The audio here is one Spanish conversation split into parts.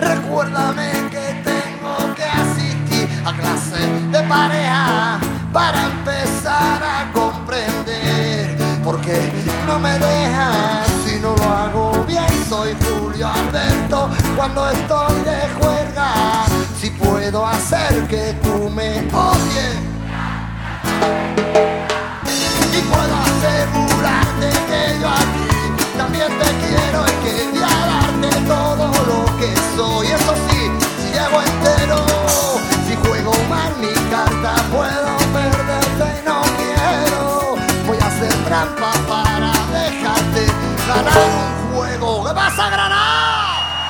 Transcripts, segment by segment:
Recuérdame que tengo que asistir a clases de pareja para empezar a comprender por qué no me dejas si no lo hago bien. Soy Julio Alberto cuando estoy de juerga. Si puedo hacer que tú me odies y puedo asegurarte que yo a ti también te quiero y quería darte todo lo que soy. Eso sí, si llego entero, si juego mal mi carta puedo perderte y no quiero. Voy a hacer trampa para dejarte ganar un juego. ¿Qué pasa, Granada?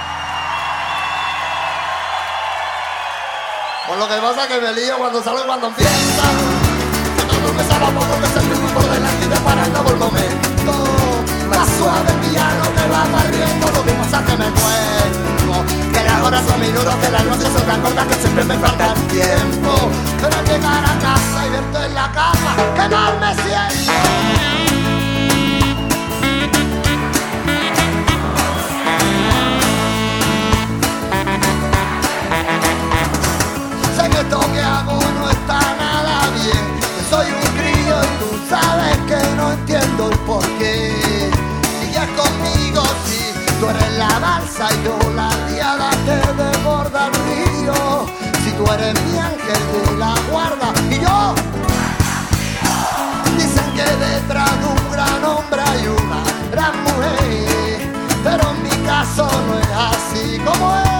Pues lo que pasa es que me lío cuando salgo y cuando empieza. Todo me sabe a poco que se me por delante y te parando por el momento. Más suave piano que va barriendo. Lo que pasa es que me cuelgo, que las horas son minutos, que las noches son tan cortas, que siempre me falta el tiempo. Pero al llegar a casa y verte en la cama, que mal me siento. Sé que esto que hago no está nada bien, que soy un crío y tú sabes que no entiendo el porqué. Sigues conmigo si tú eres la balsa y yo la diada que desborda el río. Si tú eres mi ángel de la guarda y yo. Dicen que detrás de un gran hombre hay una gran mujer, pero en mi caso no es así como es.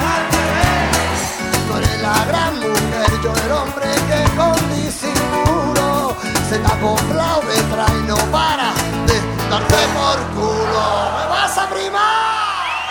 Tú eres la gran mujer, yo el hombre que con disimulo se te ha acoplado detrás y no para de darte por culo. ¡Me vas a primar!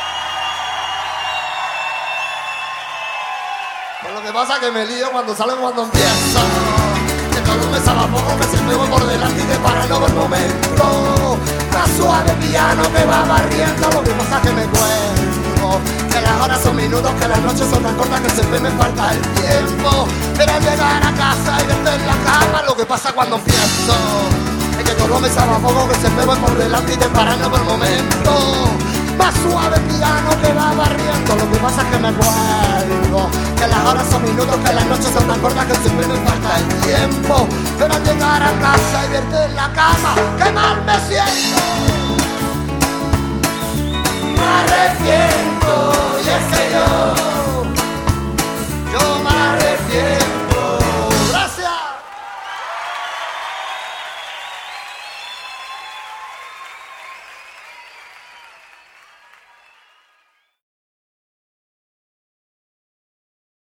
Pues lo que pasa es que me lío cuando salgo y cuando empiezo. Que todo me sabe a poco, que siempre voy por delante y te parando por el momento. Más suave piano que va barriendo. Lo que pasa es que me cuelgo, que las horas son minutos, que las noches son tan cortas, que siempre me falta el tiempo. Pero al llegar a casa y verte en la cama, lo que pasa cuando empiezo es que todo me sabe a poco, que siempre voy por delante y te parando por el momento. Más suave piano que va barriendo. Lo que pasa es que me cuelgo, que las horas son minutos, que las noches son tan cortas, que siempre me falta el tiempo. Pero al llegar a casa y verte en la cama, que mal me siento. Me arrepiento.